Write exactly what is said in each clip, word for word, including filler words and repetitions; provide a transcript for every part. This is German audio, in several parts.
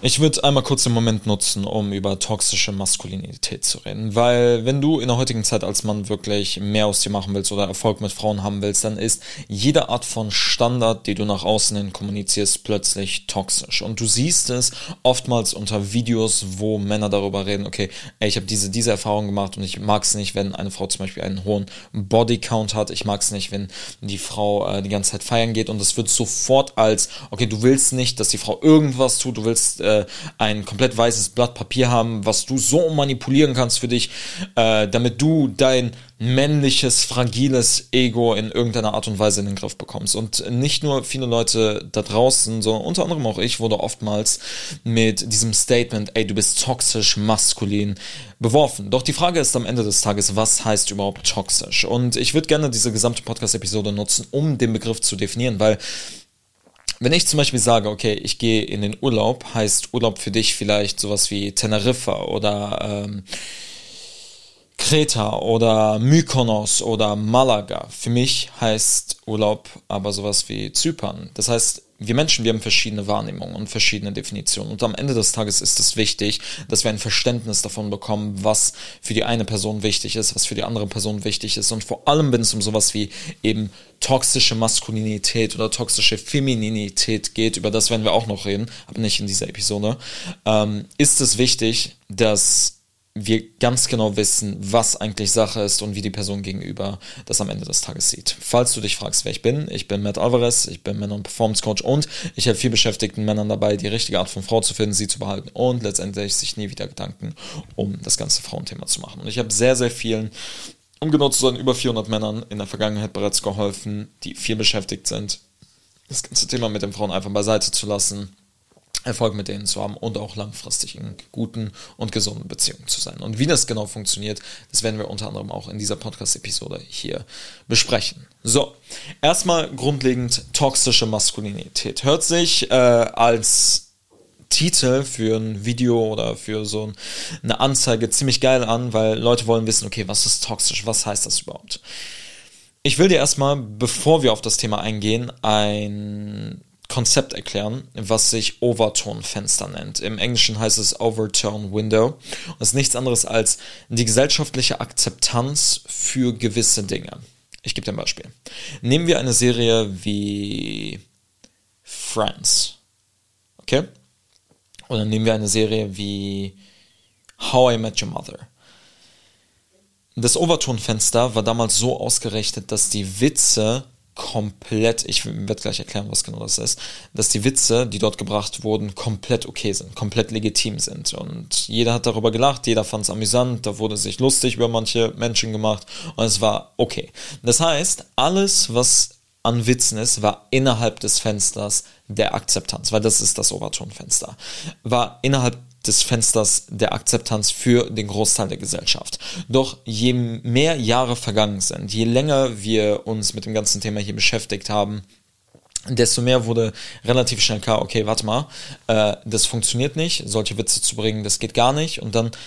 Ich würde einmal kurz den Moment nutzen, um über toxische Maskulinität zu reden, weil wenn du in der heutigen Zeit als Mann wirklich mehr aus dir machen willst oder Erfolg mit Frauen haben willst, dann ist jede Art von Standard, die du nach außen hin kommunizierst, plötzlich toxisch. Und du siehst es oftmals unter Videos, wo Männer darüber reden, okay, ey, ich habe diese, diese Erfahrung gemacht und ich mag es nicht, wenn eine Frau zum Beispiel einen hohen Bodycount hat, ich mag es nicht, wenn die Frau äh, die ganze Zeit feiern geht, und es wird sofort als, okay, du willst nicht, dass die Frau irgendwas tut, du willst äh, ein komplett weißes Blatt Papier haben, was du so manipulieren kannst für dich, äh, damit du dein männliches, fragiles Ego in irgendeiner Art und Weise in den Griff bekommst. Und nicht nur viele Leute da draußen, sondern unter anderem auch ich wurde oftmals mit diesem Statement, ey, du bist toxisch maskulin, beworfen. Doch die Frage ist am Ende des Tages, was heißt überhaupt toxisch? Und ich würde gerne diese gesamte Podcast-Episode nutzen, um den Begriff zu definieren, weil wenn ich zum Beispiel sage, okay, ich gehe in den Urlaub, heißt Urlaub für dich vielleicht sowas wie Teneriffa oder ähm, Kreta oder Mykonos oder Malaga. Für mich heißt Urlaub aber sowas wie Zypern. Das heißt, wir Menschen, wir haben verschiedene Wahrnehmungen und verschiedene Definitionen. Und am Ende des Tages ist es wichtig, dass wir ein Verständnis davon bekommen, was für die eine Person wichtig ist, was für die andere Person wichtig ist. Und vor allem, wenn es um sowas wie eben toxische Maskulinität oder toxische Femininität geht, über das werden wir auch noch reden, aber nicht in dieser Episode, ähm, ist es wichtig, dass wir ganz genau wissen, was eigentlich Sache ist und wie die Person gegenüber das am Ende des Tages sieht. Falls du dich fragst, wer ich bin, ich bin Matt Alvarez, ich bin Männer- und Performance Coach und ich helfe viel beschäftigten Männern dabei, die richtige Art von Frau zu finden, sie zu behalten und letztendlich sich nie wieder Gedanken um das ganze Frauenthema zu machen. Und ich habe sehr, sehr vielen, um genau zu sein, über vierhundert Männern in der Vergangenheit bereits geholfen, die viel beschäftigt sind, das ganze Thema mit den Frauen einfach beiseite zu lassen, Erfolg mit denen zu haben und auch langfristig in guten und gesunden Beziehungen zu sein. Und wie das genau funktioniert, das werden wir unter anderem auch in dieser Podcast-Episode hier besprechen. So, erstmal grundlegend toxische Maskulinität. Hört sich äh, als Titel für ein Video oder für so eine Anzeige ziemlich geil an, weil Leute wollen wissen, okay, was ist toxisch, was heißt das überhaupt? Ich will dir erstmal, bevor wir auf das Thema eingehen, ein Konzept erklären, was sich Overton-Fenster nennt. Im Englischen heißt es Overton Window. Und das ist nichts anderes als die gesellschaftliche Akzeptanz für gewisse Dinge. Ich gebe dir ein Beispiel. Nehmen wir eine Serie wie Friends. Okay? Oder nehmen wir eine Serie wie How I Met Your Mother. Das Overton-Fenster war damals so ausgerichtet, dass die Witze komplett, ich werde gleich erklären, was genau das ist, dass die Witze, die dort gebracht wurden, komplett okay sind, komplett legitim sind. Und jeder hat darüber gelacht, jeder fand es amüsant, da wurde sich lustig über manche Menschen gemacht und es war okay. Das heißt, alles, was an Witzen ist, war innerhalb des Fensters der Akzeptanz, weil das ist das Overton-Fenster, war innerhalb des Fensters der Akzeptanz für den Großteil der Gesellschaft. Doch je mehr Jahre vergangen sind, je länger wir uns mit dem ganzen Thema hier beschäftigt haben, desto mehr wurde relativ schnell klar, okay, warte mal, äh, das funktioniert nicht, solche Witze zu bringen, das geht gar nicht. Und dann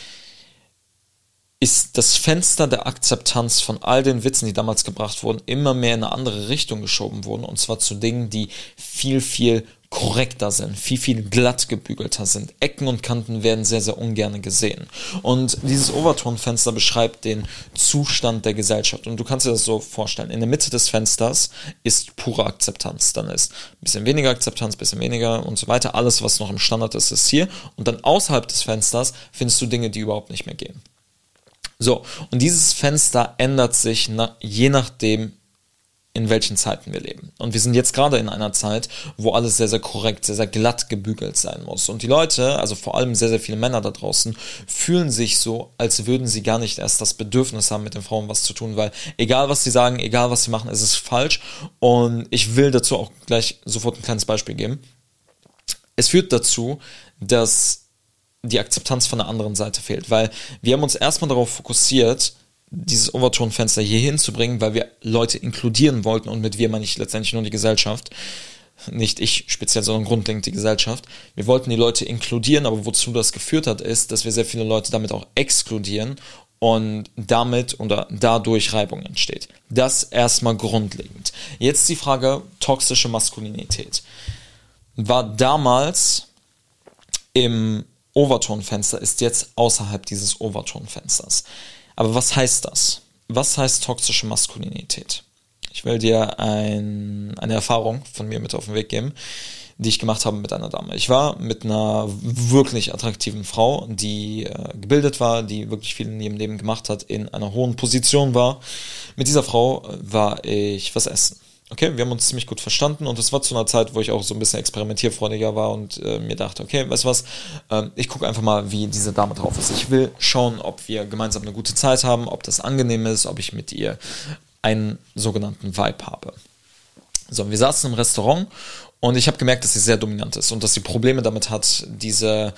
ist das Fenster der Akzeptanz von all den Witzen, die damals gebracht wurden, immer mehr in eine andere Richtung geschoben worden, und zwar zu Dingen, die viel, viel korrekter sind, viel, viel glatt gebügelter sind. Ecken und Kanten werden sehr, sehr ungern gesehen. Und dieses Overton-Fenster beschreibt den Zustand der Gesellschaft. Und du kannst dir das so vorstellen. In der Mitte des Fensters ist pure Akzeptanz. Dann ist ein bisschen weniger Akzeptanz, ein bisschen weniger und so weiter. Alles, was noch im Standard ist, ist hier. Und dann außerhalb des Fensters findest du Dinge, die überhaupt nicht mehr gehen. So, und dieses Fenster ändert sich na, je nachdem, in welchen Zeiten wir leben. Und wir sind jetzt gerade in einer Zeit, wo alles sehr, sehr korrekt, sehr, sehr glatt gebügelt sein muss. Und die Leute, also vor allem sehr, sehr viele Männer da draußen, fühlen sich so, als würden sie gar nicht erst das Bedürfnis haben, mit den Frauen was zu tun, weil egal, was sie sagen, egal, was sie machen, es ist falsch. Und ich will dazu auch gleich sofort ein kleines Beispiel geben. Es führt dazu, dass die Akzeptanz von der anderen Seite fehlt, weil wir haben uns erstmal darauf fokussiert, dieses Overton-Fenster hier hinzubringen, weil wir Leute inkludieren wollten, und mit wir meine ich letztendlich nur die Gesellschaft, nicht ich speziell, sondern grundlegend die Gesellschaft. Wir wollten die Leute inkludieren, aber wozu das geführt hat, ist, dass wir sehr viele Leute damit auch exkludieren und damit oder dadurch Reibung entsteht. Das erstmal grundlegend. Jetzt die Frage, toxische Maskulinität. War damals im Overtonfenster ist jetzt außerhalb dieses Overtonfensters. Aber was heißt das? Was heißt toxische Maskulinität? Ich will dir ein, eine Erfahrung von mir mit auf den Weg geben, die ich gemacht habe mit einer Dame. Ich war mit einer wirklich attraktiven Frau, die äh, gebildet war, die wirklich viel in ihrem Leben gemacht hat, in einer hohen Position war. Mit dieser Frau war ich was essen. Okay, wir haben uns ziemlich gut verstanden und es war zu einer Zeit, wo ich auch so ein bisschen experimentierfreudiger war und äh, mir dachte, okay, weißt du was, äh, ich gucke einfach mal, wie diese Dame drauf ist. Ich will schauen, ob wir gemeinsam eine gute Zeit haben, ob das angenehm ist, ob ich mit ihr einen sogenannten Vibe habe. So, wir saßen im Restaurant und ich habe gemerkt, dass sie sehr dominant ist und dass sie Probleme damit hat, diese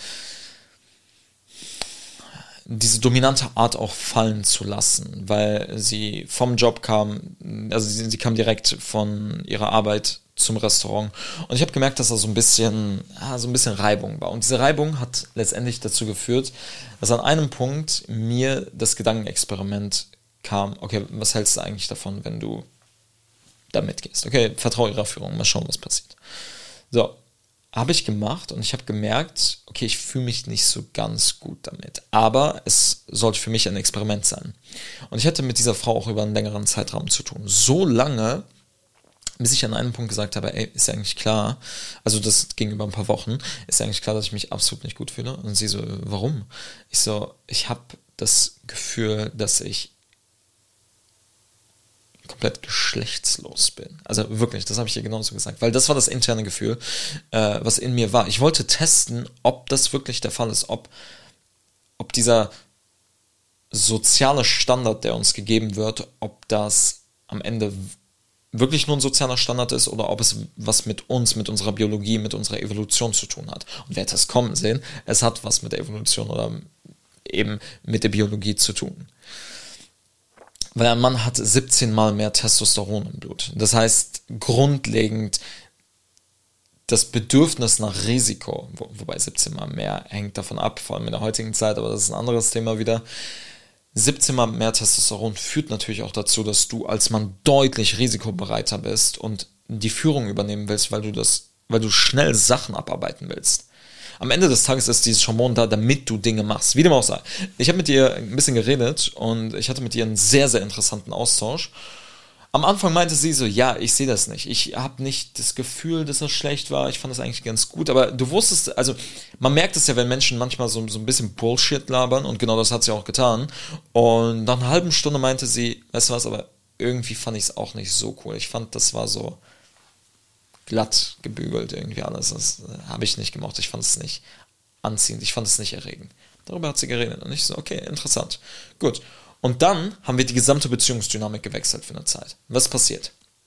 diese dominante Art auch fallen zu lassen, weil sie vom Job kam, also sie, sie kam direkt von ihrer Arbeit zum Restaurant und ich habe gemerkt, dass da so ein bisschen, ah, so ein bisschen Reibung war und diese Reibung hat letztendlich dazu geführt, dass an einem Punkt mir das Gedankenexperiment kam, okay, was hältst du eigentlich davon, wenn du da mitgehst? Okay, vertraue ihrer Führung, mal schauen, was passiert. So, habe ich gemacht und ich habe gemerkt, okay, ich fühle mich nicht so ganz gut damit, aber es sollte für mich ein Experiment sein. Und ich hatte mit dieser Frau auch über einen längeren Zeitraum zu tun. So lange, bis ich an einem Punkt gesagt habe, ey, ist ja eigentlich klar, also das ging über ein paar Wochen, ist ja eigentlich klar, dass ich mich absolut nicht gut fühle. Und sie so, warum? Ich so, ich habe das Gefühl, dass ich komplett geschlechtslos bin. Also wirklich, das habe ich ihr genauso gesagt, weil das war das interne Gefühl, äh, was in mir war. Ich wollte testen, ob das wirklich der Fall ist, ob, ob dieser soziale Standard, der uns gegeben wird, ob das am Ende wirklich nur ein sozialer Standard ist oder ob es was mit uns, mit unserer Biologie, mit unserer Evolution zu tun hat. Und wer hat das kommen sehen? Es hat was mit der Evolution oder eben mit der Biologie zu tun. Weil ein Mann hat siebzehn Mal mehr Testosteron im Blut. Das heißt, grundlegend das Bedürfnis nach Risiko, wo, wobei siebzehn Mal mehr hängt davon ab, vor allem in der heutigen Zeit, aber das ist ein anderes Thema wieder. siebzehn Mal mehr Testosteron führt natürlich auch dazu, dass du als Mann deutlich risikobereiter bist und die Führung übernehmen willst, weil du das, weil du schnell Sachen abarbeiten willst. Am Ende des Tages ist dieses Hormon da, damit du Dinge machst. Wie dem auch sei. Ich habe mit ihr ein bisschen geredet und ich hatte mit ihr einen sehr, sehr interessanten Austausch. Am Anfang meinte sie so, ja, ich sehe das nicht. Ich habe nicht das Gefühl, dass das schlecht war. Ich fand das eigentlich ganz gut. Aber du wusstest, also man merkt es ja, wenn Menschen manchmal so, so ein bisschen Bullshit labern und genau das hat sie auch getan. Und nach einer halben Stunde meinte sie, weißt du was, aber irgendwie fand ich es auch nicht so cool. Ich fand, das war so glatt gebügelt irgendwie alles. Das äh, habe ich nicht gemocht. Ich fand es nicht anziehend. Ich fand es nicht erregend. Darüber hat sie geredet. Und ich so, okay, interessant. Gut. Und dann haben wir die gesamte Beziehungsdynamik gewechselt für eine Zeit. Was passiert?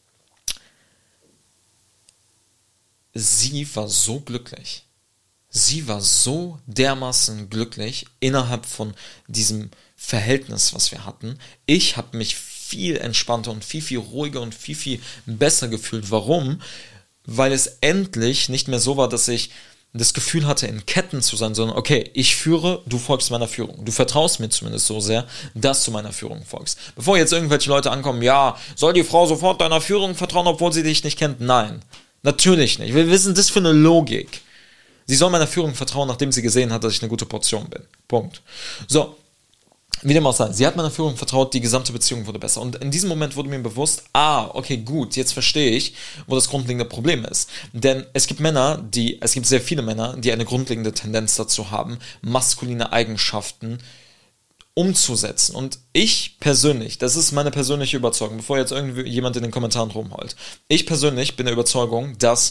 Sie war so glücklich. Sie war so dermaßen glücklich innerhalb von diesem Verhältnis, was wir hatten. Ich habe mich viel entspannter und viel, viel ruhiger und viel, viel besser gefühlt. Warum? Weil es endlich nicht mehr so war, dass ich das Gefühl hatte, in Ketten zu sein, sondern okay, ich führe, du folgst meiner Führung. Du vertraust mir zumindest so sehr, dass du meiner Führung folgst. Bevor jetzt irgendwelche Leute ankommen, ja, soll die Frau sofort deiner Führung vertrauen, obwohl sie dich nicht kennt? Nein, natürlich nicht. Wir wissen, das ist für eine Logik. Sie soll meiner Führung vertrauen, nachdem sie gesehen hat, dass ich eine gute Portion bin. Punkt. So. Wie dem auch sei, sie hat meiner Führung vertraut, die gesamte Beziehung wurde besser. Und in diesem Moment wurde mir bewusst, ah, okay, gut, jetzt verstehe ich, wo das grundlegende Problem ist. Denn es gibt Männer, die, es gibt sehr viele Männer, die eine grundlegende Tendenz dazu haben, maskuline Eigenschaften umzusetzen. Und ich persönlich, das ist meine persönliche Überzeugung, bevor jetzt irgendwie jemand in den Kommentaren rumheult, ich persönlich bin der Überzeugung, dass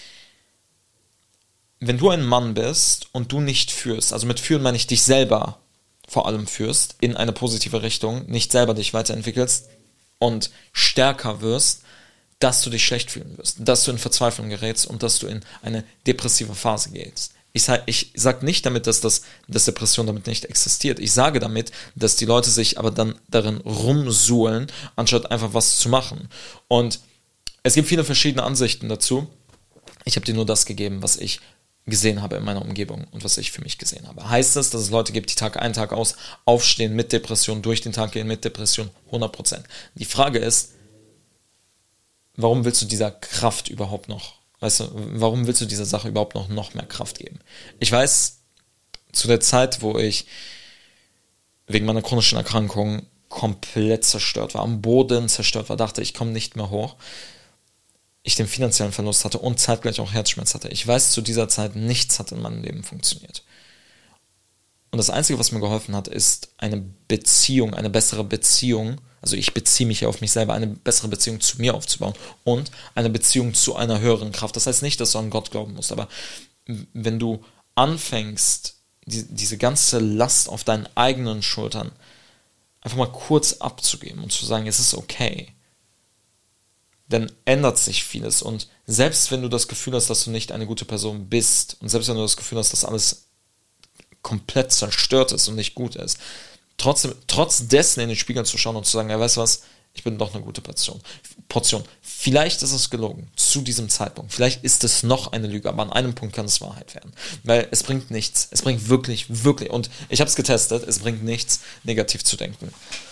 wenn du ein Mann bist und du nicht führst, also mit führen meine ich dich selber vor allem führst, in eine positive Richtung, nicht selber dich weiterentwickelst und stärker wirst, dass du dich schlecht fühlen wirst, dass du in Verzweiflung gerätst und dass du in eine depressive Phase gehst. Ich sage ich sag nicht damit, dass, das, dass Depression damit nicht existiert. Ich sage damit, dass die Leute sich aber dann darin rumsuhlen, anstatt einfach was zu machen. Und es gibt viele verschiedene Ansichten dazu. Ich habe dir nur das gegeben, was ich gesehen habe in meiner Umgebung und was ich für mich gesehen habe. Heißt das, dass es Leute gibt, die Tag ein, Tag aus aufstehen mit Depression, durch den Tag gehen mit Depression? hundert Prozent. Die Frage ist, warum willst du dieser Kraft überhaupt noch Weißt du, warum willst du dieser Sache überhaupt noch, noch mehr Kraft geben? Ich weiß, zu der Zeit, wo ich wegen meiner chronischen Erkrankung komplett zerstört war, am Boden zerstört war, dachte, ich komme nicht mehr hoch, ich den finanziellen Verlust hatte und zeitgleich auch Herzschmerz hatte. Ich weiß, zu dieser Zeit, nichts hat in meinem Leben funktioniert. Und das Einzige, was mir geholfen hat, ist eine Beziehung, eine bessere Beziehung, also ich beziehe mich ja auf mich selber, eine bessere Beziehung zu mir aufzubauen und eine Beziehung zu einer höheren Kraft. Das heißt nicht, dass du an Gott glauben musst, aber wenn du anfängst, die, diese ganze Last auf deinen eigenen Schultern einfach mal kurz abzugeben und zu sagen, es ist okay, dann ändert sich vieles. Und selbst wenn du das Gefühl hast, dass du nicht eine gute Person bist und selbst wenn du das Gefühl hast, dass alles komplett zerstört ist und nicht gut ist, trotzdem, trotz dessen in den Spiegel zu schauen und zu sagen, ja, weißt du was, ich bin doch eine gute Portion. Portion. Vielleicht ist es gelogen, zu diesem Zeitpunkt. Vielleicht ist es noch eine Lüge, aber an einem Punkt kann es Wahrheit werden. Weil es bringt nichts. Es bringt wirklich, wirklich, und ich habe es getestet, es bringt nichts, negativ zu denken.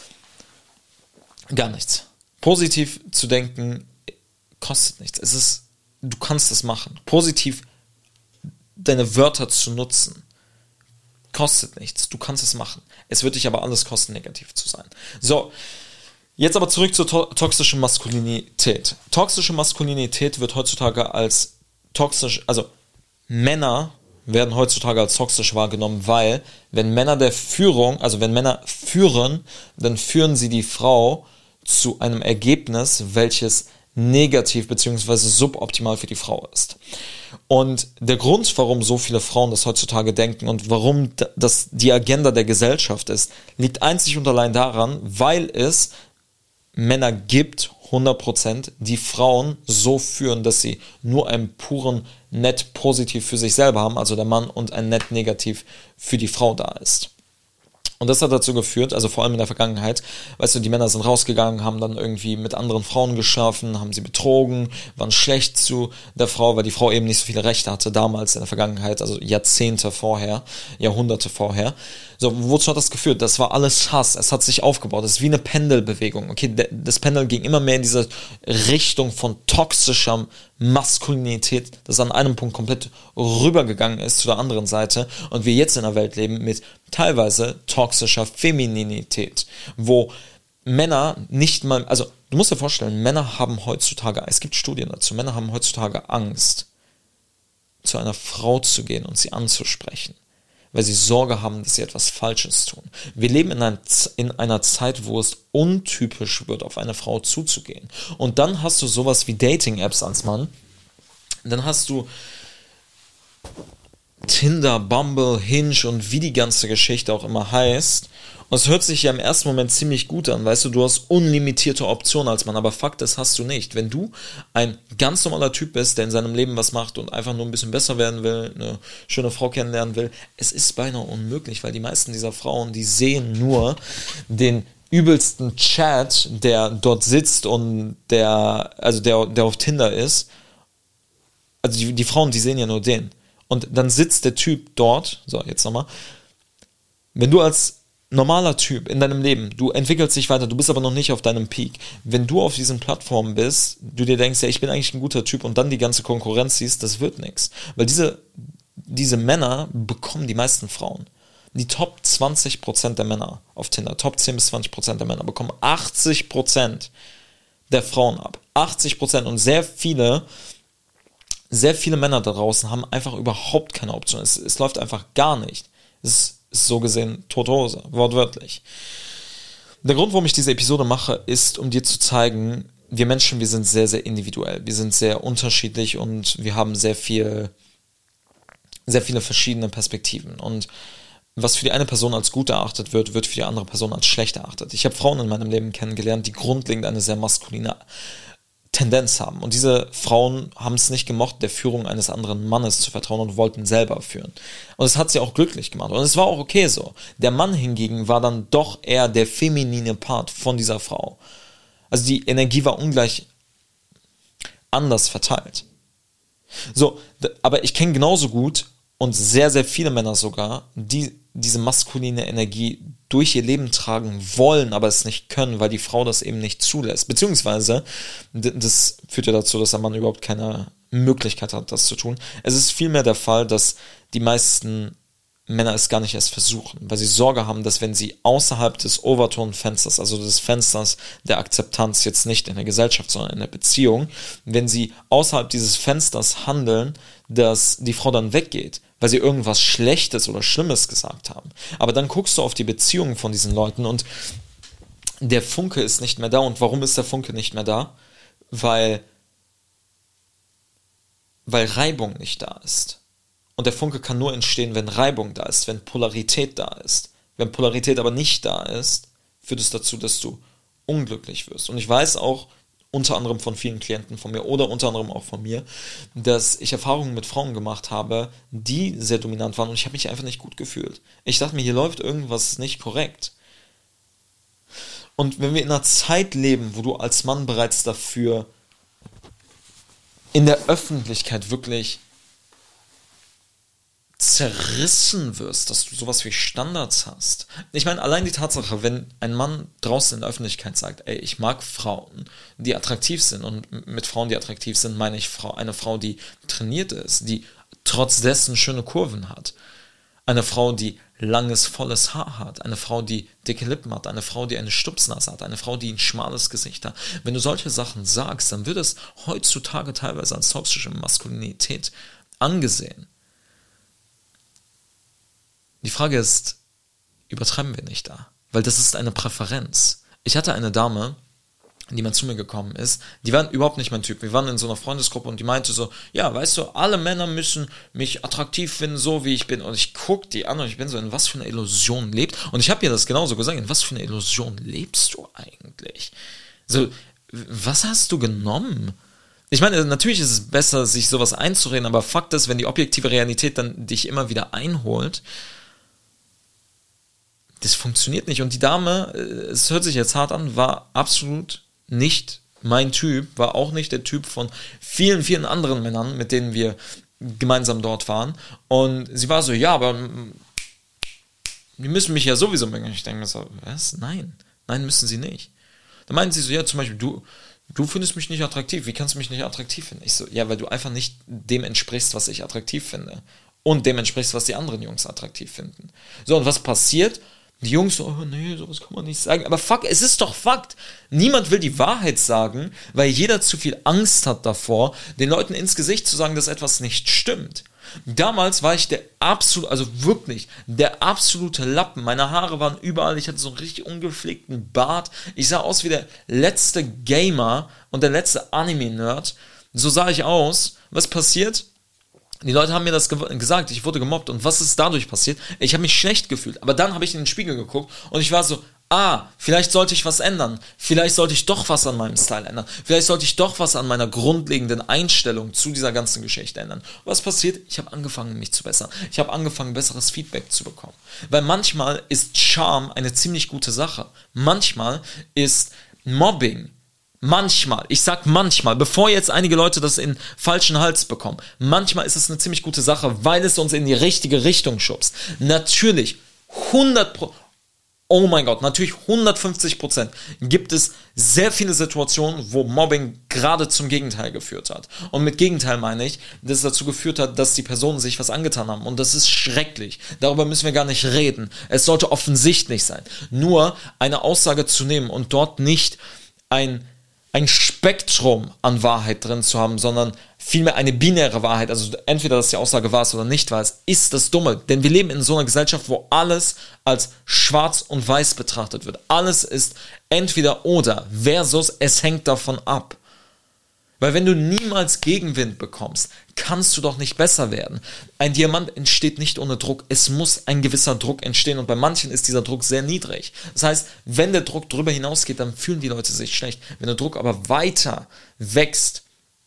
Gar nichts. Positiv zu denken kostet nichts. Es ist, du kannst es machen. Positiv deine Wörter zu nutzen kostet nichts. Du kannst es machen. Es wird dich aber alles kosten, negativ zu sein. So, jetzt aber zurück zur to- toxischen Maskulinität. Toxische Maskulinität wird heutzutage als toxisch, also Männer werden heutzutage als toxisch wahrgenommen, weil wenn Männer der Führung, also wenn Männer führen, dann führen sie die Frau zu einem Ergebnis, welches negativ bzw. suboptimal für die Frau ist. Und der Grund, warum so viele Frauen das heutzutage denken und warum das die Agenda der Gesellschaft ist, liegt einzig und allein daran, weil es Männer gibt, hundert Prozent, die Frauen so führen, dass sie nur einen puren Net positiv für sich selber haben, also der Mann, und ein Net negativ für die Frau da ist. Und das hat dazu geführt, also vor allem in der Vergangenheit, weißt du, die Männer sind rausgegangen, haben dann irgendwie mit anderen Frauen geschlafen, haben sie betrogen, waren schlecht zu der Frau, weil die Frau eben nicht so viele Rechte hatte damals in der Vergangenheit, also Jahrzehnte vorher, Jahrhunderte vorher. So, wozu hat das geführt? Das war alles Hass, es hat sich aufgebaut, das ist wie eine Pendelbewegung. Okay, das Pendel ging immer mehr in diese Richtung von toxischer Maskulinität, das an einem Punkt komplett rübergegangen ist zu der anderen Seite und wir jetzt in einer Welt leben mit teilweise toxischer Femininität, wo Männer nicht mal, also du musst dir vorstellen, Männer haben heutzutage, es gibt Studien dazu, Männer haben heutzutage Angst, zu einer Frau zu gehen und sie anzusprechen, weil sie Sorge haben, dass sie etwas Falsches tun. Wir leben in, ein, in einer Zeit, wo es untypisch wird, auf eine Frau zuzugehen. Und dann hast du sowas wie Dating-Apps als Mann. Dann hast du Tinder, Bumble, Hinge und wie die ganze Geschichte auch immer heißt. Und es hört sich ja im ersten Moment ziemlich gut an, weißt du, du hast unlimitierte Optionen als Mann, aber Fakt ist, hast du nicht. Wenn du ein ganz normaler Typ bist, der in seinem Leben was macht und einfach nur ein bisschen besser werden will, eine schöne Frau kennenlernen will, es ist beinahe unmöglich, weil die meisten dieser Frauen, die sehen nur den übelsten Chat, der dort sitzt und der, also der, der auf Tinder ist. Also die, die Frauen, die sehen ja nur den. Und dann sitzt der Typ dort, so, jetzt nochmal, wenn du als normaler Typ in deinem Leben, du entwickelst dich weiter, du bist aber noch nicht auf deinem Peak. Wenn du auf diesen Plattformen bist, du dir denkst, ja, ich bin eigentlich ein guter Typ und dann die ganze Konkurrenz siehst, das wird nichts. Weil diese, diese Männer bekommen die meisten Frauen. Die Top zwanzig Prozent der Männer auf Tinder, Top zehn bis zwanzig Prozent der Männer bekommen achtzig Prozent der Frauen ab. achtzig Prozent und sehr viele sehr viele Männer da draußen haben einfach überhaupt keine Option. Es, es läuft einfach gar nicht. Es ist, ist so gesehen tote Hose, wortwörtlich. Der Grund, warum ich diese Episode mache, ist, um dir zu zeigen, wir Menschen, wir sind sehr, sehr individuell. Wir sind sehr unterschiedlich und wir haben sehr viel, sehr viele verschiedene Perspektiven. Und was für die eine Person als gut erachtet wird, wird für die andere Person als schlecht erachtet. Ich habe Frauen in meinem Leben kennengelernt, die grundlegend eine sehr maskuline Tendenz haben. Und diese Frauen haben es nicht gemocht, der Führung eines anderen Mannes zu vertrauen und wollten selber führen. Und es hat sie auch glücklich gemacht. Und es war auch okay so. Der Mann hingegen war dann doch eher der feminine Part von dieser Frau. Also die Energie war ungleich anders verteilt. So, aber ich kenne genauso gut und sehr, sehr viele Männer sogar, die diese maskuline Energie durch ihr Leben tragen wollen, aber es nicht können, weil die Frau das eben nicht zulässt. Beziehungsweise, das führt ja dazu, dass der Mann überhaupt keine Möglichkeit hat, das zu tun. Es ist vielmehr der Fall, dass die meisten Männer es gar nicht erst versuchen, weil sie Sorge haben, dass wenn sie außerhalb des Overton-Fensters, also des Fensters der Akzeptanz, jetzt nicht in der Gesellschaft, sondern in der Beziehung, wenn sie außerhalb dieses Fensters handeln, dass die Frau dann weggeht, weil sie irgendwas Schlechtes oder Schlimmes gesagt haben. Aber dann guckst du auf die Beziehungen von diesen Leuten und der Funke ist nicht mehr da. Und warum ist der Funke nicht mehr da? Weil, weil Reibung nicht da ist. Und der Funke kann nur entstehen, wenn Reibung da ist, wenn Polarität da ist. Wenn Polarität aber nicht da ist, führt es dazu, dass du unglücklich wirst. Und ich weiß auch, unter anderem von vielen Klienten von mir oder unter anderem auch von mir, dass ich Erfahrungen mit Frauen gemacht habe, die sehr dominant waren und ich habe mich einfach nicht gut gefühlt. Ich dachte mir, hier läuft irgendwas nicht korrekt. Und wenn wir in einer Zeit leben, wo du als Mann bereits dafür in der Öffentlichkeit wirklich zerrissen wirst, dass du sowas wie Standards hast. Ich meine, allein die Tatsache, wenn ein Mann draußen in der Öffentlichkeit sagt, ey, ich mag Frauen, die attraktiv sind, und mit Frauen, die attraktiv sind, meine ich Frau, eine Frau, die trainiert ist, die trotz dessen schöne Kurven hat, eine Frau, die langes, volles Haar hat, eine Frau, die dicke Lippen hat, eine Frau, die eine Stupsnase hat, eine Frau, die ein schmales Gesicht hat. Wenn du solche Sachen sagst, dann wird es heutzutage teilweise als toxische Maskulinität angesehen. Die Frage ist, übertreiben wir nicht da? Weil das ist eine Präferenz. Ich hatte eine Dame, die mal zu mir gekommen ist, die war überhaupt nicht mein Typ. Wir waren in so einer Freundesgruppe und die meinte so, ja, weißt du, alle Männer müssen mich attraktiv finden, so wie ich bin. Und ich guck die an und ich bin so, in was für eine Illusion lebt. Und ich habe ihr das genauso gesagt, in was für eine Illusion lebst du eigentlich? So, was hast du genommen? Ich meine, natürlich ist es besser, sich sowas einzureden, aber Fakt ist, wenn die objektive Realität dann dich immer wieder einholt, das funktioniert nicht. Und die Dame, es hört sich jetzt hart an, war absolut nicht mein Typ, war auch nicht der Typ von vielen, vielen anderen Männern, mit denen wir gemeinsam dort waren. Und sie war so, ja, aber die müssen mich ja sowieso mögen. Ich denke mir so, was? Nein, nein, müssen sie nicht. Da meinen sie so, ja, zum Beispiel, du, du findest mich nicht attraktiv. Wie kannst du mich nicht attraktiv finden? Ich so, ja, weil du einfach nicht dem entsprichst, was ich attraktiv finde. Und dem entsprichst, was die anderen Jungs attraktiv finden. So, und was passiert? Die Jungs so, oh nee, sowas kann man nicht sagen. Aber fuck, es ist doch Fakt. Niemand will die Wahrheit sagen, weil jeder zu viel Angst hat davor, den Leuten ins Gesicht zu sagen, dass etwas nicht stimmt. Damals war ich der absolute, also wirklich, der absolute Lappen. Meine Haare waren überall, ich hatte so einen richtig ungepflegten Bart. Ich sah aus wie der letzte Gamer und der letzte Anime-Nerd. So sah ich aus. Was passiert? Die Leute haben mir das ge- gesagt, ich wurde gemobbt. Und was ist dadurch passiert? Ich habe mich schlecht gefühlt. Aber dann habe ich in den Spiegel geguckt und ich war so, ah, vielleicht sollte ich was ändern. Vielleicht sollte ich doch was an meinem Style ändern. Vielleicht sollte ich doch was an meiner grundlegenden Einstellung zu dieser ganzen Geschichte ändern. Was passiert? Ich habe angefangen, mich zu bessern. Ich habe angefangen, besseres Feedback zu bekommen. Weil manchmal ist Charme eine ziemlich gute Sache. Manchmal ist Mobbing Manchmal, ich sag manchmal, bevor jetzt einige Leute das in falschen Hals bekommen, manchmal ist es eine ziemlich gute Sache, weil es uns in die richtige Richtung schubst. Natürlich, hundert Prozent, oh mein Gott, natürlich hundertfünfzig Prozent gibt es sehr viele Situationen, wo Mobbing gerade zum Gegenteil geführt hat. Und mit Gegenteil meine ich, dass es dazu geführt hat, dass die Personen sich was angetan haben. Und das ist schrecklich. Darüber müssen wir gar nicht reden. Es sollte offensichtlich sein. Nur eine Aussage zu nehmen und dort nicht ein ein Spektrum an Wahrheit drin zu haben, sondern vielmehr eine binäre Wahrheit, also entweder, dass die Aussage wahr ist oder nicht wahr ist, ist das Dumme. Denn wir leben in so einer Gesellschaft, wo alles als schwarz und weiß betrachtet wird. Alles ist entweder oder versus es hängt davon ab. Weil wenn du niemals Gegenwind bekommst, kannst du doch nicht besser werden. Ein Diamant entsteht nicht ohne Druck. Es muss ein gewisser Druck entstehen und bei manchen ist dieser Druck sehr niedrig. Das heißt, wenn der Druck drüber hinausgeht, dann fühlen die Leute sich schlecht. Wenn der Druck aber weiter wächst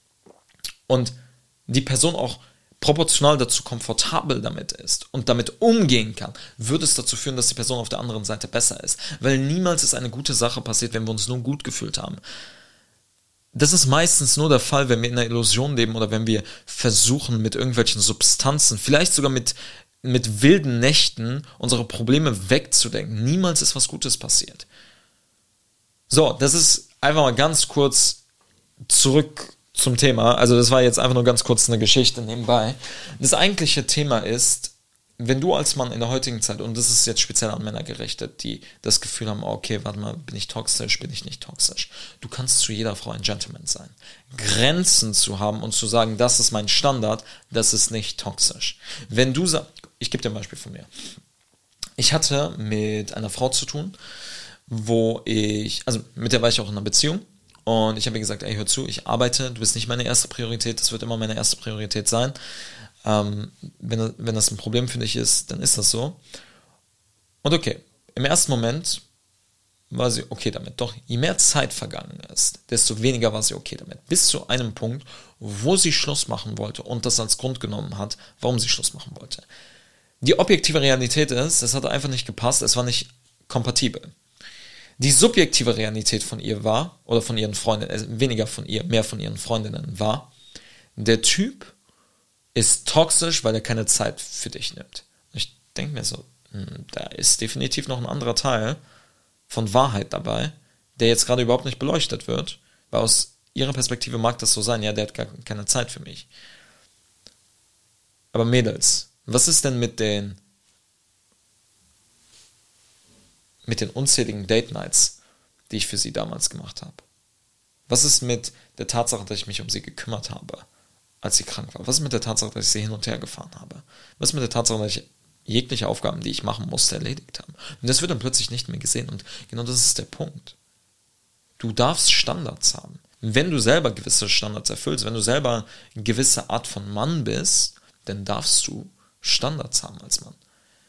und die Person auch proportional dazu komfortabel damit ist und damit umgehen kann, wird es dazu führen, dass die Person auf der anderen Seite besser ist. Weil niemals ist eine gute Sache passiert, wenn wir uns nur gut gefühlt haben. Das ist meistens nur der Fall, wenn wir in einer Illusion leben oder wenn wir versuchen, mit irgendwelchen Substanzen, vielleicht sogar mit, mit wilden Nächten, unsere Probleme wegzudenken. Niemals ist was Gutes passiert. So, das ist einfach mal ganz kurz zurück zum Thema. Also das war jetzt einfach nur ganz kurz eine Geschichte nebenbei. Das eigentliche Thema ist, wenn du als Mann in der heutigen Zeit, und das ist jetzt speziell an Männer gerichtet, die das Gefühl haben, okay, warte mal, bin ich toxisch, bin ich nicht toxisch. Du kannst zu jeder Frau ein Gentleman sein. Grenzen zu haben und zu sagen, das ist mein Standard, das ist nicht toxisch. Wenn du sagst, ich gebe dir ein Beispiel von mir. Ich hatte mit einer Frau zu tun, wo ich, also mit der war ich auch in einer Beziehung, und ich habe ihr gesagt, ey, hör zu, ich arbeite, du bist nicht meine erste Priorität, das wird immer meine erste Priorität sein. Ähm, wenn, wenn das ein Problem für dich ist, dann ist das so. Und okay, im ersten Moment war sie okay damit. Doch je mehr Zeit vergangen ist, desto weniger war sie okay damit. Bis zu einem Punkt, wo sie Schluss machen wollte und das als Grund genommen hat, warum sie Schluss machen wollte. Die objektive Realität ist, es hat einfach nicht gepasst, es war nicht kompatibel. Die subjektive Realität von ihr war, oder von ihren Freundinnen, weniger von ihr, mehr von ihren Freundinnen war, der Typ ist toxisch, weil er keine Zeit für dich nimmt. Und ich denke mir so, hm, da ist definitiv noch ein anderer Teil von Wahrheit dabei, der jetzt gerade überhaupt nicht beleuchtet wird, weil aus ihrer Perspektive mag das so sein, ja, der hat gar keine Zeit für mich. Aber Mädels, was ist denn mit den mit den unzähligen Date-Nights, die ich für sie damals gemacht habe? Was ist mit der Tatsache, dass ich mich um sie gekümmert habe, als sie krank war? Was ist mit der Tatsache, dass ich sie hin und her gefahren habe? Was ist mit der Tatsache, dass ich jegliche Aufgaben, die ich machen musste, erledigt habe? Und das wird dann plötzlich nicht mehr gesehen. Und genau das ist der Punkt. Du darfst Standards haben. Wenn du selber gewisse Standards erfüllst, wenn du selber eine gewisse Art von Mann bist, dann darfst du Standards haben als Mann.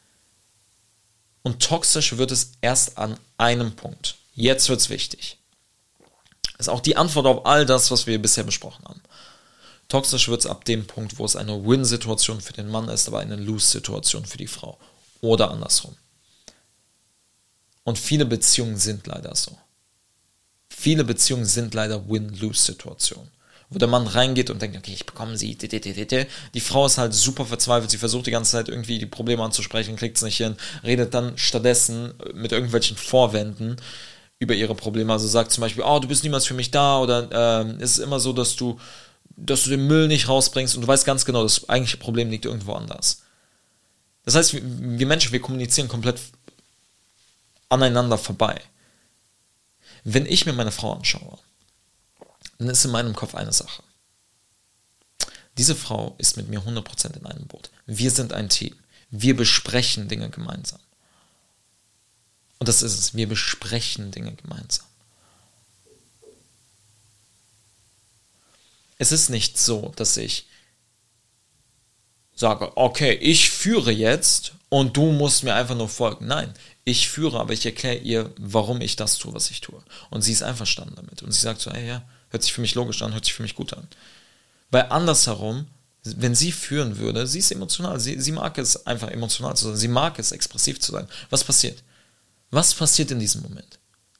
Und toxisch wird es erst an einem Punkt. Jetzt wird es wichtig. Das ist auch die Antwort auf all das, was wir bisher besprochen haben. Toxisch wird es ab dem Punkt, wo es eine Win-Situation für den Mann ist, aber eine Lose-Situation für die Frau. Oder andersrum. Und viele Beziehungen sind leider so. Viele Beziehungen sind leider Win-Lose-Situationen. Wo der Mann reingeht und denkt, okay, ich bekomme sie. Die Frau ist halt super verzweifelt. Sie versucht die ganze Zeit irgendwie die Probleme anzusprechen, kriegt es nicht hin, redet dann stattdessen mit irgendwelchen Vorwänden über ihre Probleme. Also sagt zum Beispiel, oh, du bist niemals für mich da, oder ähm, es ist immer so, dass du, dass du den Müll nicht rausbringst, und du weißt ganz genau, das eigentliche Problem liegt irgendwo anders. Das heißt, wir, wir Menschen, wir kommunizieren komplett aneinander vorbei. Wenn ich mir meine Frau anschaue, dann ist in meinem Kopf eine Sache. Diese Frau ist mit mir hundert Prozent in einem Boot. Wir sind ein Team. Wir besprechen Dinge gemeinsam. Und das ist es. Wir besprechen Dinge gemeinsam. Es ist nicht so, dass ich sage, okay, ich führe jetzt und du musst mir einfach nur folgen. Nein, ich führe, aber ich erkläre ihr, warum ich das tue, was ich tue. Und sie ist einverstanden damit. Und sie sagt so, ey, ja, hört sich für mich logisch an, hört sich für mich gut an. Weil andersherum, wenn sie führen würde, sie ist emotional, sie, sie mag es einfach emotional zu sein, sie mag es expressiv zu sein. Was passiert? Was passiert in diesem Moment?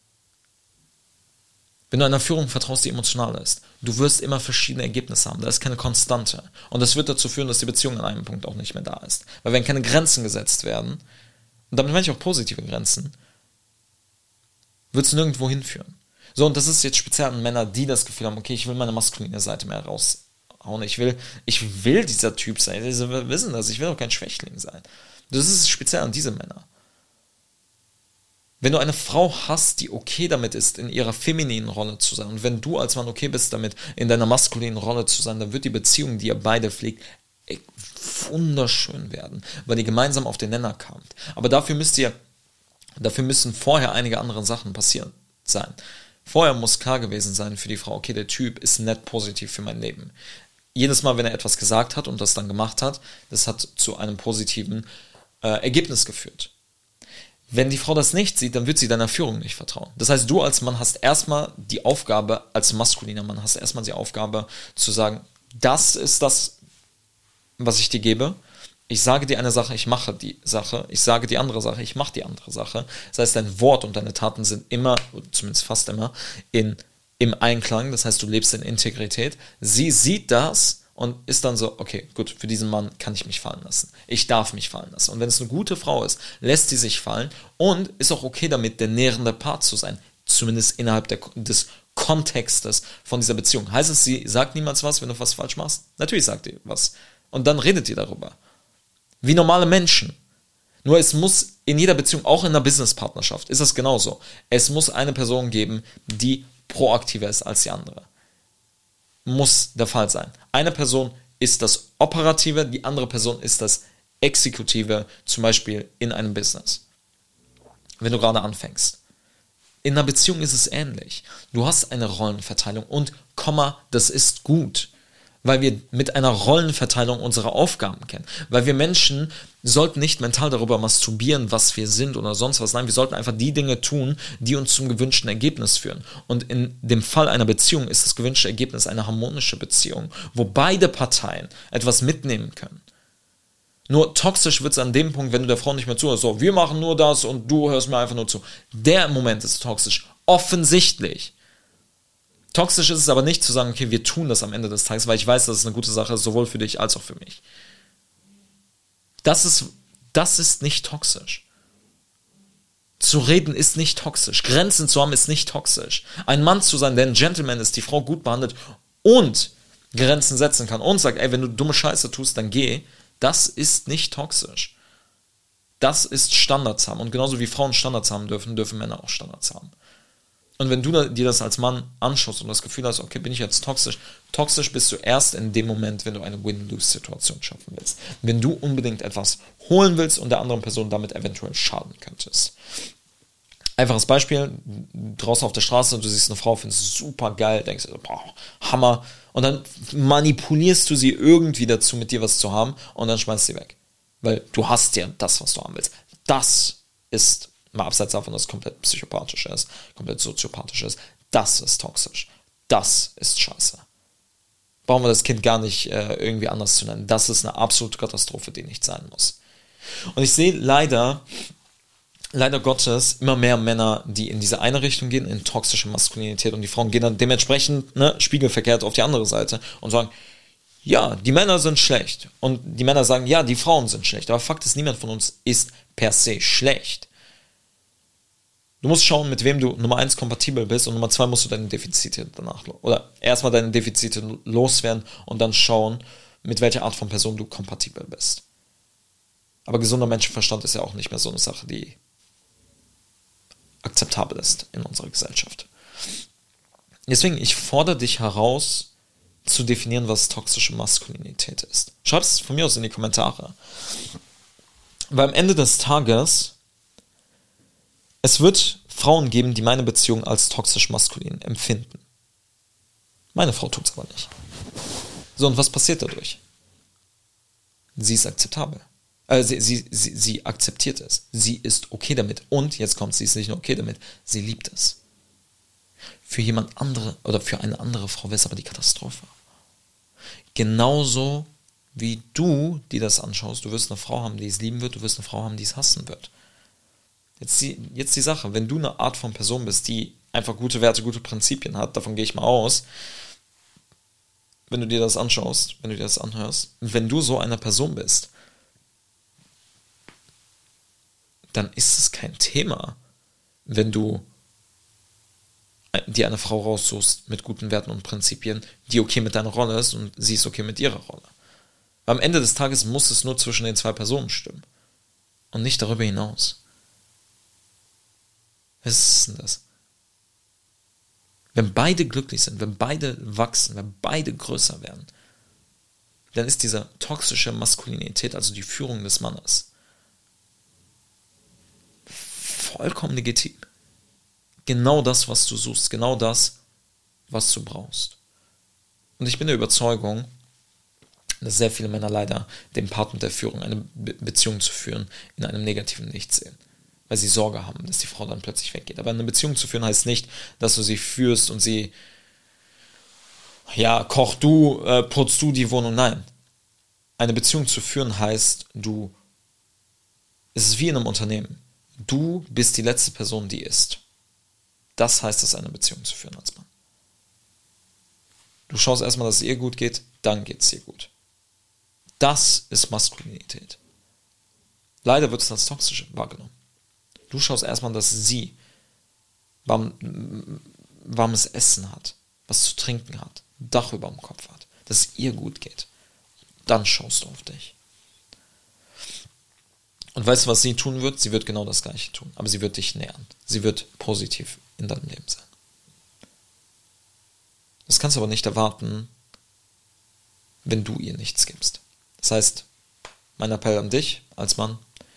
Wenn du einer Führung vertraust, die emotional ist, du wirst immer verschiedene Ergebnisse haben, da ist keine Konstante. Und das wird dazu führen, dass die Beziehung an einem Punkt auch nicht mehr da ist. Weil wenn keine Grenzen gesetzt werden, und damit meine ich auch positive Grenzen, wird es nirgendwo hinführen. So, und das ist jetzt speziell an Männer, die das Gefühl haben, okay, ich will meine maskuline Seite mehr raushauen. Ich will, ich will dieser Typ sein. Sie wissen das, ich will auch kein Schwächling sein. Das ist speziell an diese Männer. Wenn du eine Frau hast, die okay damit ist, in ihrer femininen Rolle zu sein, und wenn du als Mann okay bist damit, in deiner maskulinen Rolle zu sein, dann wird die Beziehung, die ihr beide pflegt, wunderschön werden, weil ihr gemeinsam auf den Nenner kamt. Aber dafür müsst ihr, dafür müssen vorher einige andere Sachen passieren sein. Vorher muss klar gewesen sein für die Frau, okay, der Typ ist nett positiv für mein Leben. Jedes Mal, wenn er etwas gesagt hat und das dann gemacht hat, das hat zu einem positiven äh, Ergebnis geführt. Wenn die Frau das nicht sieht, dann wird sie deiner Führung nicht vertrauen. Das heißt, du als Mann hast erstmal die Aufgabe, als maskuliner Mann hast erstmal die Aufgabe zu sagen, das ist das, was ich dir gebe. Ich sage dir eine Sache, ich mache die Sache. Ich sage die andere Sache, ich mache die andere Sache. Das heißt, dein Wort und deine Taten sind immer, zumindest fast immer, in, im Einklang. Das heißt, du lebst in Integrität. Sie sieht das und ist dann so, okay, gut, für diesen Mann kann ich mich fallen lassen. Ich darf mich fallen lassen. Und wenn es eine gute Frau ist, lässt sie sich fallen und ist auch okay damit, der nährende Part zu sein. Zumindest innerhalb der, des Kontextes von dieser Beziehung. Heißt es, sie sagt niemals was, wenn du was falsch machst? Natürlich sagt ihr was. Und dann redet ihr darüber. Wie normale Menschen. Nur es muss in jeder Beziehung, auch in einer Businesspartnerschaft, ist das genauso. Es muss eine Person geben, die proaktiver ist als die andere. Muss der Fall sein. Eine Person ist das Operative, die andere Person ist das Exekutive, zum Beispiel in einem Business. Wenn du gerade anfängst. In einer Beziehung ist es ähnlich. Du hast eine Rollenverteilung und, Komma, das ist gut. Weil wir mit einer Rollenverteilung unsere Aufgaben kennen. Weil wir Menschen sollten nicht mental darüber masturbieren, was wir sind oder sonst was. Nein, wir sollten einfach die Dinge tun, die uns zum gewünschten Ergebnis führen. Und in dem Fall einer Beziehung ist das gewünschte Ergebnis eine harmonische Beziehung, wo beide Parteien etwas mitnehmen können. Nur toxisch wird es an dem Punkt, wenn du der Frau nicht mehr zuhörst. So, wir machen nur das und du hörst mir einfach nur zu. Der Moment ist toxisch. Offensichtlich. Toxisch ist es aber nicht zu sagen, okay, wir tun das am Ende des Tages, weil ich weiß, dass es eine gute Sache ist, sowohl für dich als auch für mich. Das ist, das ist nicht toxisch. Zu reden ist nicht toxisch. Grenzen zu haben ist nicht toxisch. Ein Mann zu sein, der ein Gentleman ist, die Frau gut behandelt und Grenzen setzen kann und sagt, ey, wenn du dumme Scheiße tust, dann geh, das ist nicht toxisch. Das ist Standards haben. Und genauso wie Frauen Standards haben dürfen, dürfen Männer auch Standards haben. Und wenn du dir das als Mann anschaust und das Gefühl hast, okay, bin ich jetzt toxisch, toxisch bist du erst in dem Moment, wenn du eine Win-Lose-Situation schaffen willst. Wenn du unbedingt etwas holen willst und der anderen Person damit eventuell schaden könntest. Einfaches Beispiel, draußen auf der Straße, du siehst eine Frau, findest es super geil, denkst dir, boah, Hammer. Und dann manipulierst du sie irgendwie dazu, mit dir was zu haben und dann schmeißt sie weg. Weil du hast ja das, was du haben willst. Das ist mal abseits davon, dass es komplett psychopathisch ist, komplett soziopathisch ist, das ist toxisch. Das ist scheiße. Brauchen wir das Kind gar nicht äh, irgendwie anders zu nennen. Das ist eine absolute Katastrophe, die nicht sein muss. Und ich sehe leider, leider Gottes, immer mehr Männer, die in diese eine Richtung gehen, in toxische Maskulinität, und die Frauen gehen dann dementsprechend ne, spiegelverkehrt auf die andere Seite und sagen, ja, die Männer sind schlecht. Und die Männer sagen, ja, die Frauen sind schlecht. Aber Fakt ist, niemand von uns ist per se schlecht. Du musst schauen, mit wem du Nummer eins kompatibel bist und Nummer zwei musst du deine Defizite danach, oder erstmal deine Defizite loswerden und dann schauen, mit welcher Art von Person du kompatibel bist. Aber gesunder Menschenverstand ist ja auch nicht mehr so eine Sache, die akzeptabel ist in unserer Gesellschaft. Deswegen, ich fordere dich heraus, zu definieren, was toxische Maskulinität ist. Schreib es von mir aus in die Kommentare. Weil am Ende des Tages es wird Frauen geben, die meine Beziehung als toxisch maskulin empfinden. Meine Frau tut es aber nicht. So, und was passiert dadurch? Sie ist akzeptabel. Äh, sie, sie, sie, sie akzeptiert es. Sie ist okay damit. Und, jetzt kommt sie, ist nicht nur okay damit, sie liebt es. Für jemand andere oder für eine andere Frau wäre es aber die Katastrophe. Genauso wie du dir das anschaust, du wirst eine Frau haben, die es lieben wird, du wirst eine Frau haben, die es hassen wird. Jetzt die, jetzt die Sache, wenn du eine Art von Person bist, die einfach gute Werte, gute Prinzipien hat, davon gehe ich mal aus, wenn du dir das anschaust, wenn du dir das anhörst, wenn du so eine Person bist, dann ist es kein Thema, wenn du dir eine Frau raussuchst mit guten Werten und Prinzipien, die okay mit deiner Rolle ist und sie ist okay mit ihrer Rolle. Am Ende des Tages muss es nur zwischen den zwei Personen stimmen und nicht darüber hinaus. Was ist denn das? Wenn beide glücklich sind, wenn beide wachsen, wenn beide größer werden, dann ist diese toxische Maskulinität, also die Führung des Mannes, vollkommen legitim. Genau das, was du suchst, genau das, was du brauchst. Und ich bin der Überzeugung, dass sehr viele Männer leider den Part mit der Führung, eine Be- Beziehung zu führen, in einem negativen Licht sehen. Weil sie Sorge haben, dass die Frau dann plötzlich weggeht. Aber eine Beziehung zu führen heißt nicht, dass du sie führst und sie, ja, koch du, äh, putz du die Wohnung. Nein. Eine Beziehung zu führen heißt, du, es ist wie in einem Unternehmen. Du bist die letzte Person, die ist. Das heißt es, eine Beziehung zu führen als Mann. Du schaust erstmal, dass es ihr gut geht, dann geht es ihr gut. Das ist Maskulinität. Leider wird es als toxisch wahrgenommen. Du schaust erstmal, dass sie, warum, warmes Essen hat, was zu trinken hat, ein Dach über dem Kopf hat, dass es ihr gut geht. Dann schaust du auf dich. Und weißt du, was sie tun wird? Sie wird genau das Gleiche tun, aber sie wird dich nähern. Sie wird positiv in deinem Leben sein. Das kannst du aber nicht erwarten, wenn du ihr nichts gibst. Das heißt, mein Appell an dich als Mann,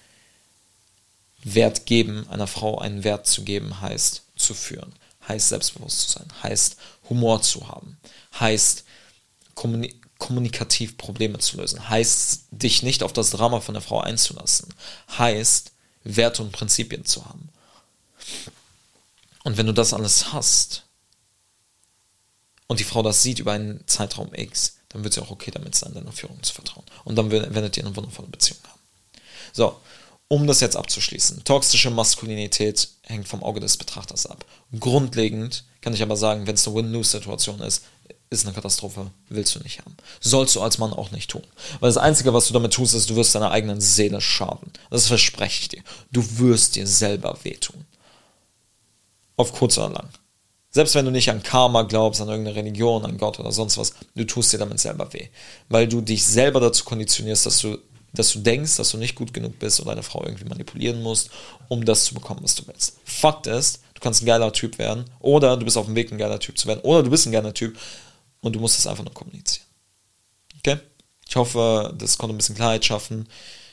Wert geben, einer Frau einen Wert zu geben, heißt zu führen, heißt selbstbewusst zu sein, heißt Humor zu haben, heißt kommuni- kommunikativ Probleme zu lösen, heißt dich nicht auf das Drama von der Frau einzulassen, heißt Werte und Prinzipien zu haben. Und wenn du das alles hast und die Frau das sieht über einen Zeitraum X, dann wird sie auch okay damit sein, deiner Führung zu vertrauen. Und dann werdet ihr eine wundervolle Beziehung haben. So, um das jetzt abzuschließen. Toxische Maskulinität hängt vom Auge des Betrachters ab. Grundlegend kann ich aber sagen, wenn es eine Win-Lose-Situation ist, ist eine Katastrophe, willst du nicht haben. Sollst du als Mann auch nicht tun. Weil das Einzige, was du damit tust, ist, du wirst deiner eigenen Seele schaden. Das verspreche ich dir. Du wirst dir selber wehtun. Auf kurz oder lang. Selbst wenn du nicht an Karma glaubst, an irgendeine Religion, an Gott oder sonst was, du tust dir damit selber weh. Weil du dich selber dazu konditionierst, dass du, dass du denkst, dass du nicht gut genug bist oder eine Frau irgendwie manipulieren musst, um das zu bekommen, was du willst. Fakt ist, du kannst ein geiler Typ werden oder du bist auf dem Weg, ein geiler Typ zu werden oder du bist ein geiler Typ und du musst es einfach nur kommunizieren. Okay? Ich hoffe, das konnte ein bisschen Klarheit schaffen.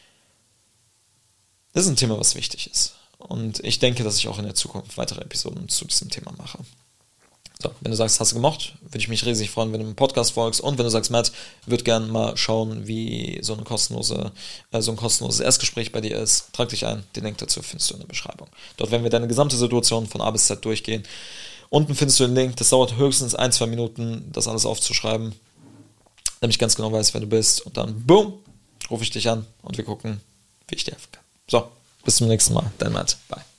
Das ist ein Thema, was wichtig ist. Und ich denke, dass ich auch in der Zukunft weitere Episoden zu diesem Thema mache. So, wenn du sagst, hast du gemocht, würde ich mich riesig freuen, wenn du dem Podcast folgst. Und wenn du sagst, Matt, würde gerne mal schauen, wie so, eine kostenlose, äh, so ein kostenloses Erstgespräch bei dir ist, trag dich ein. Den Link dazu findest du in der Beschreibung. Dort werden wir deine gesamte Situation von A bis Z durchgehen. Unten findest du den Link. Das dauert höchstens ein, zwei Minuten, das alles aufzuschreiben, damit ich ganz genau weiß, wer du bist. Und dann, boom, rufe ich dich an und wir gucken, wie ich dir helfen kann. So, bis zum nächsten Mal. Dein Matt. Bye.